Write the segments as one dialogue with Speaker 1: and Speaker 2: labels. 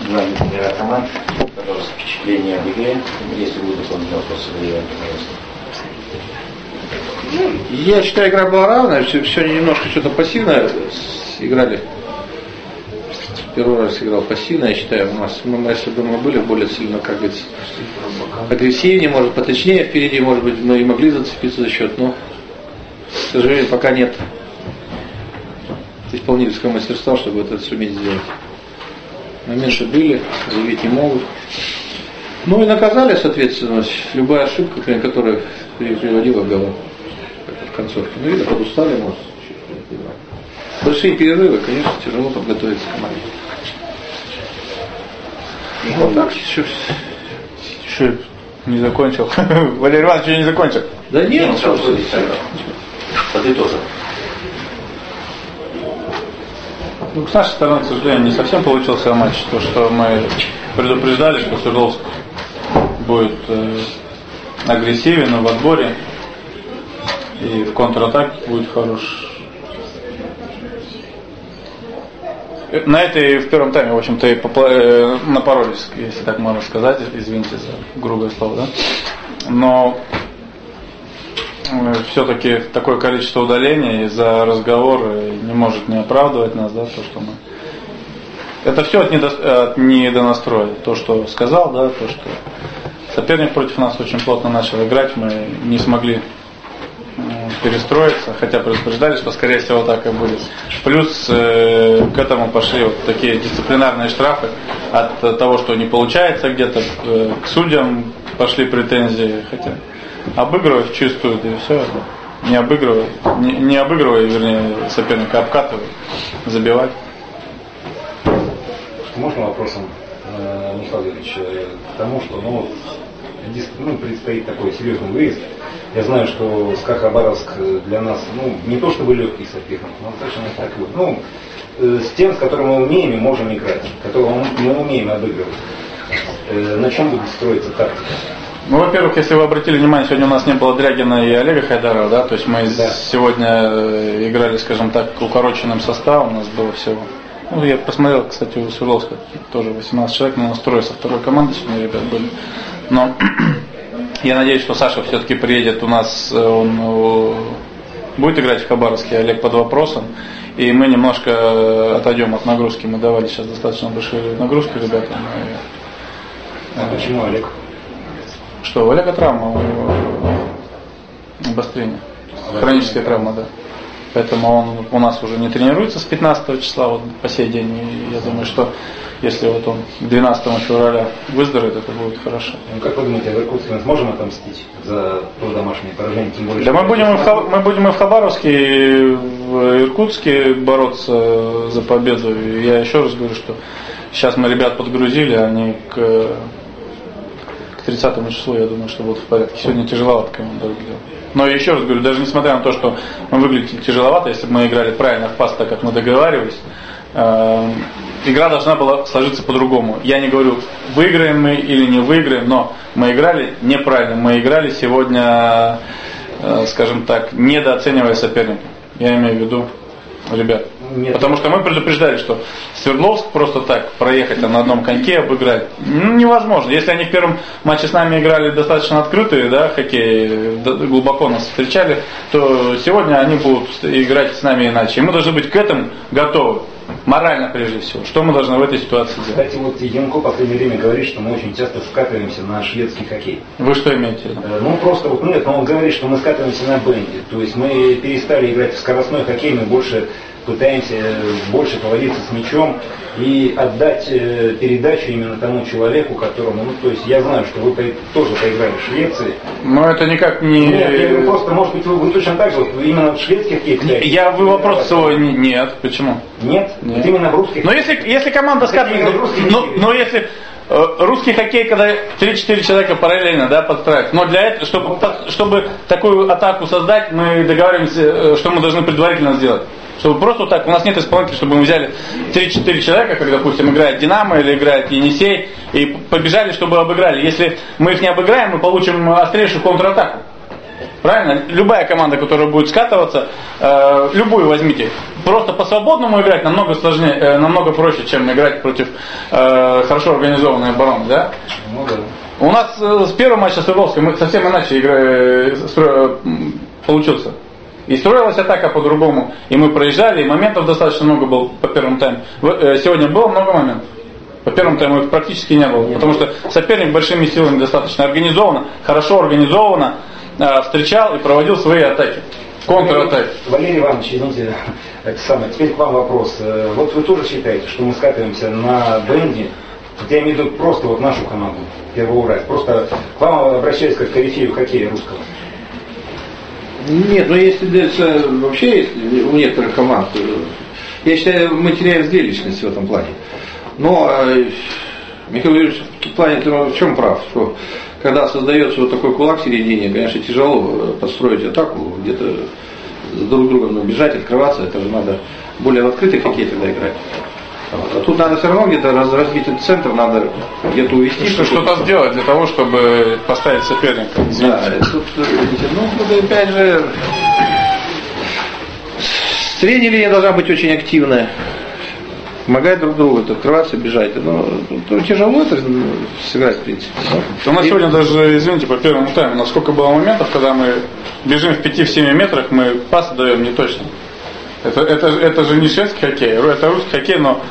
Speaker 1: главный тренера команд, который впечатление об игре, если будут дополнительные вопросы, выявляют, пожалуйста.
Speaker 2: Я считаю, игра была равная, все немножко что-то пассивно играли. Первый раз играл пассивно, я считаю, у нас, мы, если бы мы были более сильно, как говорится, агрессивнее, может, поточнее впереди, может быть, мы и могли зацепиться за счет, но, к сожалению, пока нет исполнительского мастерства, чтобы это суметь сделать. Моменты были, заявить не могут. Ну и наказали, соответственно, любая ошибка, которая приводила к голу в концовке. Ну, видно, подустали, может. Большие перерывы, конечно, тяжело подготовиться к команде. Вот так
Speaker 3: еще не закончил. Валерий Иванович еще не закончил.
Speaker 2: Да нет, что ж.
Speaker 1: Подытожим.
Speaker 3: Ну, с нашей стороны, к сожалению, не совсем получился матч. То, что мы предупреждали, что Свердловск будет агрессивен в отборе и в контратаке будет хорош. На это и в первом тайме, в общем-то, и напоролись, если так можно сказать, извините за грубое слово, да? Но все-таки такое количество удаления из-за разговора не может не оправдывать нас, да, то, что мы... Это все от недонастроя. То, что сказал, да, то, что соперник против нас очень плотно начал играть, мы не смогли перестроиться, хотя предупреждали, что скорее всего так и будет. Плюс к этому пошли вот такие дисциплинарные штрафы от того, что не получается где-то, к судьям пошли претензии, хотя обыгрывать чистую, да и все, не обыгрывая, вернее, соперника обкатывая, забивать.
Speaker 4: Можно вопросом, Михаил Юрьевич, к тому, что предстоит такой серьезный выезд. Я знаю, что СКА Хабаровск для нас, не то чтобы легкий соперник, но точно не такой. С тем, с которым мы умеем и можем играть, которого мы умеем обыгрывать. На чем будет строиться тактика?
Speaker 3: Ну, во-первых, если вы обратили внимание, сегодня у нас не было Дрягина и Олега Хайдарова, да, то есть мы сегодня играли, скажем так, укороченным составом, у нас было всего. Ну, я посмотрел, кстати, у Свердловска тоже 18 человек, но у нас трое со второй команды сегодня ребят были. Но я надеюсь, что Саша все-таки приедет у нас, он будет играть в Хабаровске, Олег под вопросом. И мы немножко отойдем от нагрузки. Мы давали сейчас достаточно большие нагрузки ребятам.
Speaker 4: А почему Олег?
Speaker 3: Что, у Олега травма, у него обострение. Хроническая травма, да. Поэтому он у нас уже не тренируется с 15 числа вот, по сей день. И я думаю, что если вот он 12 февраля выздоровеет, это будет хорошо.
Speaker 4: Ну, как вы думаете, в Иркутске мы сможем отомстить за то домашнее поражение? Тем более,
Speaker 3: да мы будем и в Хабаровске, и в Иркутске бороться за победу. И я еще раз говорю, что сейчас мы ребят подгрузили, они к 30 числу, я думаю, что будут в порядке. Сегодня тяжеловато команда выглядела. Но еще раз говорю, даже несмотря на то, что мы выглядели тяжеловато, если бы мы играли правильно в пас, так как мы договаривались, игра должна была сложиться по-другому. Я не говорю, выиграем мы или не выиграем, но мы играли неправильно. Мы играли сегодня, скажем так, недооценивая соперника. Я имею в виду ребят.
Speaker 4: Нет.
Speaker 3: Потому что мы предупреждали, что Свердловск просто так проехать там на одном коньке, обыграть невозможно. Если они в первом матче с нами играли достаточно открытые, да, хоккей, глубоко нас встречали, то сегодня они будут играть с нами иначе. И мы должны быть к этому готовы. Морально прежде всего. Что мы должны в этой ситуации делать?
Speaker 4: Кстати, вот Янко в последнее время говорит, что мы очень часто скатываемся на шведский хоккей.
Speaker 3: Вы что имеете в виду?
Speaker 4: Ну просто вот нет, но он говорит, что мы скатываемся на бенде. То есть мы перестали играть в скоростной хоккей, мы больше пытаемся поводиться с мячом и отдать передачу именно тому человеку, которому, то есть я знаю, что вы тоже поиграли в Швеции.
Speaker 3: Но это никак не...
Speaker 4: Нет, я говорю, просто, может быть, вы точно так же, вот, именно в шведских хоккей.
Speaker 3: Вы вопрос свой нет. Почему?
Speaker 4: Нет?
Speaker 3: Нет.
Speaker 4: Вот именно в русских.
Speaker 3: Но если команда скатывается... Но если... Русский хоккей, когда 3-4 человека параллельно, да, подстраиваются. Но для этого, чтобы такую атаку создать, мы договариваемся, что мы должны предварительно сделать. Чтобы просто вот так, у нас нет исполнителей, чтобы мы взяли 3-4 человека, как, допустим, играет Динамо или играет Енисей, и побежали, чтобы обыграли. Если мы их не обыграем, мы получим острейшую контратаку. Правильно? Любая команда, которая будет скатываться, любую возьмите, просто по свободному играть намного сложнее, намного проще, чем играть против хорошо организованной обороны, да?
Speaker 4: Ну да.
Speaker 3: У нас с первого матча с Свердловском мы совсем иначе получился. И строилась атака по-другому. И мы проезжали, и моментов достаточно много было по первому тайму. Сегодня было много моментов. По первому тайму их практически не было. Потому что соперник большими силами достаточно организованно, хорошо организованно встречал и проводил свои атаки. Контратаки.
Speaker 4: Валерий Иванович, извините, теперь к вам вопрос. Вот вы тоже считаете, что мы скатываемся на бенде? Я имею в виду просто вот нашу команду, Первоуральск. Просто к вам обращаюсь как к корифею хоккея русского.
Speaker 2: Нет, если дальше вообще есть у некоторых команд, я считаю, мы теряем зрелищность в этом плане. Но Михаил Юрьевич в плане в чем прав, что когда создается вот такой кулак в середине, конечно, тяжело построить атаку, где-то друг с другом бежать, открываться, это же надо более в открытый хоккей тогда играть. А тут надо все равно где-то разбить этот центр, надо где-то увести.
Speaker 3: Что-то сделать для того, чтобы поставить соперника.
Speaker 2: Да, тут, опять же, средняя линия должна быть очень активная. Помогать друг другу, открываться, бежать. Но тяжело это сыграть, в принципе.
Speaker 3: У нас сегодня даже, извините, по первому тайму, насколько было моментов, когда мы бежим в 5-7 метрах, мы пас даем не точно. Это же не шведский хоккей, это русский хоккей, но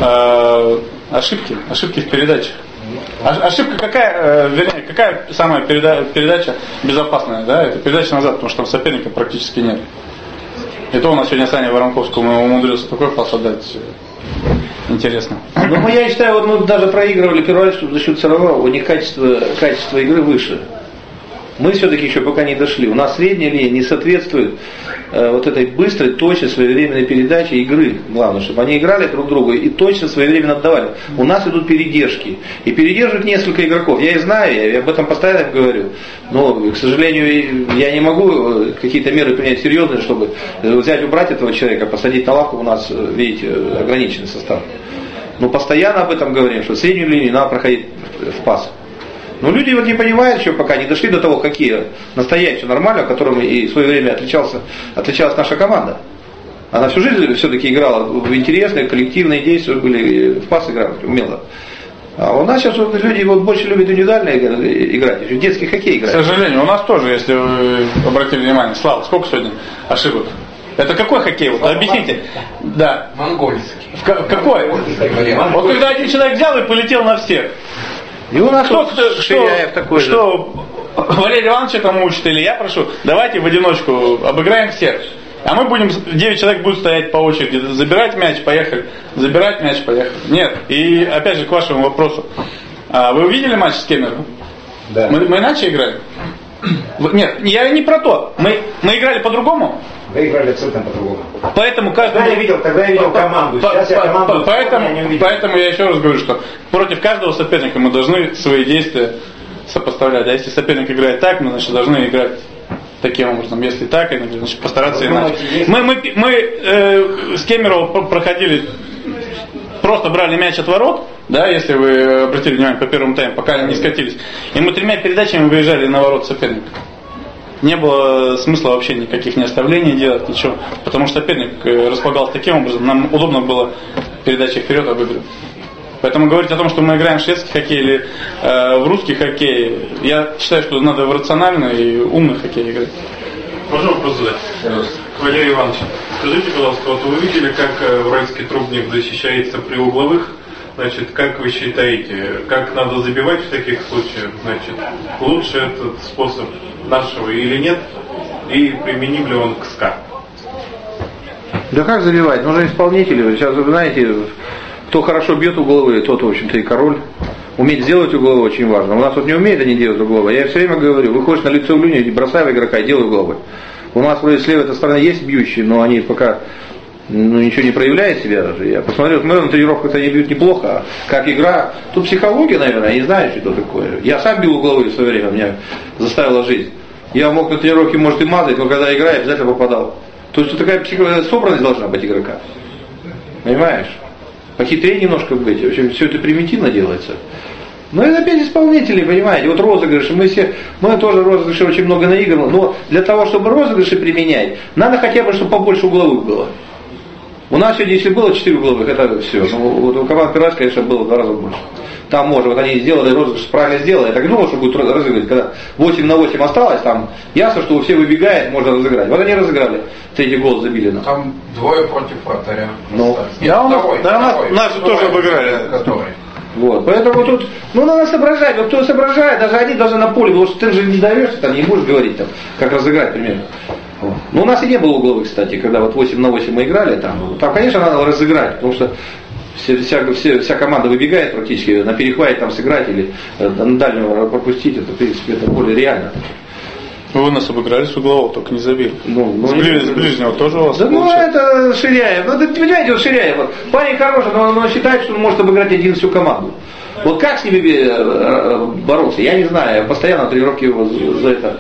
Speaker 3: ошибки в передаче. Ошибка какая, какая самая передача безопасная, да? Это передача назад, потому что там соперника практически нет. И то у нас сегодня Саня Воронковского умудрился такой пас отдать. Интересно.
Speaker 2: Ну, я считаю, вот мы даже проигрывали Первоуральску за счет Сарова, у них качество игры выше. Мы все-таки еще пока не дошли. У нас средняя линия не соответствует вот этой быстрой, точной, своевременной передаче игры. Главное, чтобы они играли друг другу и точно, своевременно отдавали. У нас идут передержки. И передерживают несколько игроков. Я их знаю, я об этом постоянно говорю. Но, к сожалению, я не могу какие-то меры принять серьезные, чтобы взять, убрать этого человека, посадить на лавку. У нас, видите, ограниченный состав. Но постоянно об этом говорим, что среднюю линию надо проходить в пас. Но люди вот не понимают еще, пока не дошли до того хоккея настоящего, нормального, которым и в свое время отличалась наша команда. Она всю жизнь все-таки играла в интересные, коллективные действия, были в пас играли, умело. А у нас сейчас вот люди вот больше любят индивидуально играть, еще детский хоккей играть.
Speaker 3: К сожалению, у нас тоже, если вы обратили внимание, Слава, сколько сегодня ошибок? Это какой хоккей? Вот, объясните. Да.
Speaker 5: Монгольский.
Speaker 3: Какой? Вот когда один человек взял и полетел на всех.
Speaker 2: И у нас Ширяев такой же.
Speaker 3: Что Валерий Иванович там учит, или я прошу, давайте в одиночку обыграем всех. А мы будем, 9 человек будут стоять по очереди, забирать мяч, поехали. Забирать мяч, поехали. Нет. И опять же к вашему вопросу. Вы увидели матч с Кемеровым?
Speaker 4: Да.
Speaker 3: Мы иначе играли? Нет, я не про то. Мы играли по-другому?
Speaker 4: Вы играли абсолютно по-другому.
Speaker 3: Поэтому
Speaker 4: Тогда я видел команду. Сейчас я команду не увидел.
Speaker 3: Поэтому я еще раз говорю, что против каждого соперника мы должны свои действия сопоставлять. А если соперник играет так, мы, значит, должны играть таким образом. Если так, значит, постараться иначе. Мы с Кемеровым проходили, просто брали мяч от ворот, да, если вы обратили внимание по первому тайму, пока они не скатились. И мы 3 передачами выезжали на ворот соперника. Не было смысла вообще никаких не оставлений делать, ничего. Потому что соперник располагался таким образом, нам удобно было передачи вперед обыгрывать. Поэтому говорить о том, что мы играем в шведский хоккей или в русский хоккей, я считаю, что надо в рациональный и умный хоккей играть.
Speaker 6: Можно вопрос задать? Валерий Иванович, скажите, пожалуйста, вот вы видели, как уральский трубник защищается при угловых? Значит, как вы считаете, как надо забивать в таких случаях? Значит, лучше этот способ нашего или нет? И применим ли он к СКА?
Speaker 2: Да как забивать? Нужны исполнители. Сейчас, вы знаете, кто хорошо бьет угловые, тот, в общем-то, и король. Уметь сделать угловые очень важно. У нас вот не умеют они делать угловые. Я все время говорю, выходишь на лицевую линию, бросай в игрока и делай угловые. У нас вроде с левой стороны есть бьющие, но они пока ничего не проявляет себя даже. Я посмотрел, на тренировках они бьют неплохо, а как игра, тут психология, наверное, я не знаю, что это такое. Я сам бил угловые в свое время, меня заставила жизнь. Я мог на тренировке, может, и мазать, но когда играю, обязательно попадал. То есть тут такая собранность должна быть игрока. Понимаешь? Похитрее немножко быть. В общем, все это примитивно делается. Но это опять исполнители, понимаете, вот розыгрыши, мы тоже розыгрыши очень много наигрываем, но для того, чтобы розыгрыши применять, надо хотя бы, чтобы побольше угловых было. У нас сегодня, если было 4 угловых, это все. Ну, вот у команд Первача, конечно, было в 2 раза больше. Там, может, вот они сделали розыгрыш, правильно сделали. Я так думал, что будут разыгрывать. Когда 8 на 8 осталось, там ясно, что все выбегает, можно разыграть. Вот они разыграли. 3-й гол забили.
Speaker 5: Там 2 против вратаря.
Speaker 2: Ну,
Speaker 3: нас же тоже обыграли.
Speaker 2: Вот, поэтому тут, ну, надо соображать, вот кто соображает, даже они должны на поле, потому что ты же не даешься, там, не будешь говорить, там, как разыграть, примерно. Вот. Ну, у нас и не было угловых, кстати, когда вот 8 на 8 мы играли, там, конечно, надо разыграть, потому что вся команда выбегает практически, на перехвате там сыграть или на дальнего пропустить, это, в принципе, это более реально.
Speaker 3: Вы нас обыграли с углового, только не забили. С ближнего тоже у вас
Speaker 2: да, ну, это Ширяев. Ну, понимаете, вот Ширяев, вот, парень хороший, но он считает, что он может обыграть один всю команду. Вот как с ними бороться, я не знаю. Я постоянно тренировки его за это,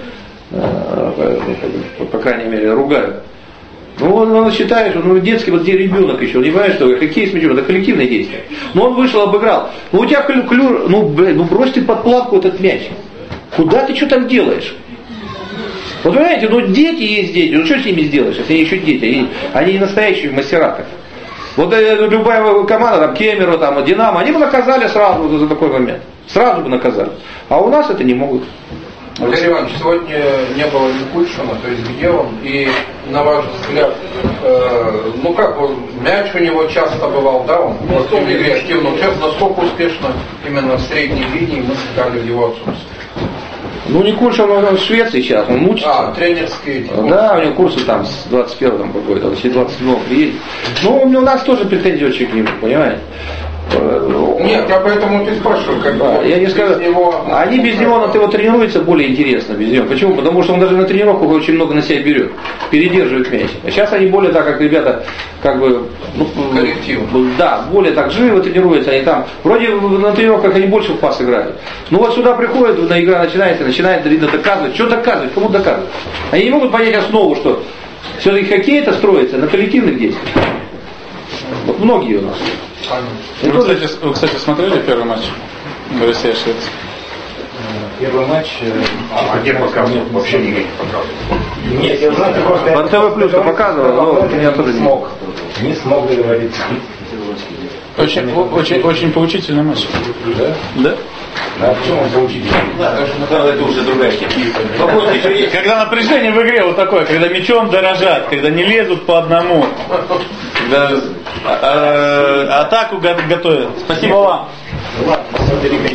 Speaker 2: по крайней мере, ругаю. Ну, он считает, что детский вот где ребенок еще, он не понимает, что хоккей с мячом, это коллективное действие. Но он вышел, обыграл. Ну, у тебя клюр, брось ты под планку этот мяч. Куда ты что там делаешь? Вот понимаете, дети есть дети, что с ними сделаешь, если они еще дети, они не настоящие мастера. Вот любая команда, там, Кемерово, там, Динамо, они бы наказали сразу за такой момент. Сразу бы наказали. А у нас это не могут.
Speaker 5: Валерий Иванович, сегодня не было Никульшина, то есть где он? И на ваш взгляд, как мяч у него часто бывал, да, он в игре активно участвовал, насколько успешно именно в средней линии мы сыграли в его отсутствие?
Speaker 2: Никульшин, он в Швеции сейчас, он мучится.
Speaker 5: Тренерские.
Speaker 2: Да, у него курсы там с 21-го там какой-то, если 27-го приедет. Ну, у нас тоже претензии очень к нему, понимаете?
Speaker 5: Нет, я поэтому и спрашиваю, как
Speaker 2: да, я не скажу, они без него на ТВ тренируются более интересно без него. Почему? Потому что он даже на тренировках очень много на себя берет, передерживает мяч. А сейчас они более так, как ребята, как бы,
Speaker 5: коллектив.
Speaker 2: Да, более так живо тренируются, они там, вроде на тренировках они больше в пас играют. Ну вот сюда приходят, игра начинает доказывать. Что доказывать? Кому доказывать? Они не могут понять основу, что все-таки хоккей это строится на коллективных действиях. Вот многие у нас.
Speaker 3: Вы, кстати, смотрели первый матч Россия-Швеция?
Speaker 4: Первый матч...
Speaker 1: где показывают? Вообще нигде не показывают.
Speaker 4: Нет, я знаю, просто...
Speaker 2: По ТВ Плюс показывал, но я тоже
Speaker 4: не смог договориться.
Speaker 3: Очень поучительный матч.
Speaker 4: Да? Да, в чем он поучительный?
Speaker 1: Да, потому что это уже другая тема.
Speaker 3: Когда напряжение в игре вот такое, когда мячом дорожат, когда не лезут по одному, когда атаку готовят. Спасибо вам.